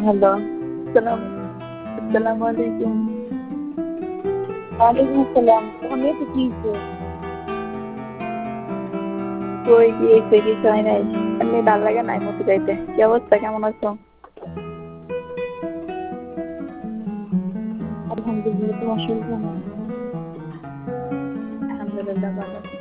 Hello, আসসালামু আলাইকুম। ওয়ালাইকুম আসসালাম। তোমার মেয়েটা কি হইছে? কই কি হইছে? কিছু হয় নাই। এমনি ভাল লাগে নাই মতি যাইতে। কি অবস্থা? কেমন আছো? আলহামদুলিল্লাহ। তোমার শরীর কেমন? আলহামদুলিল্লাহ ভালো।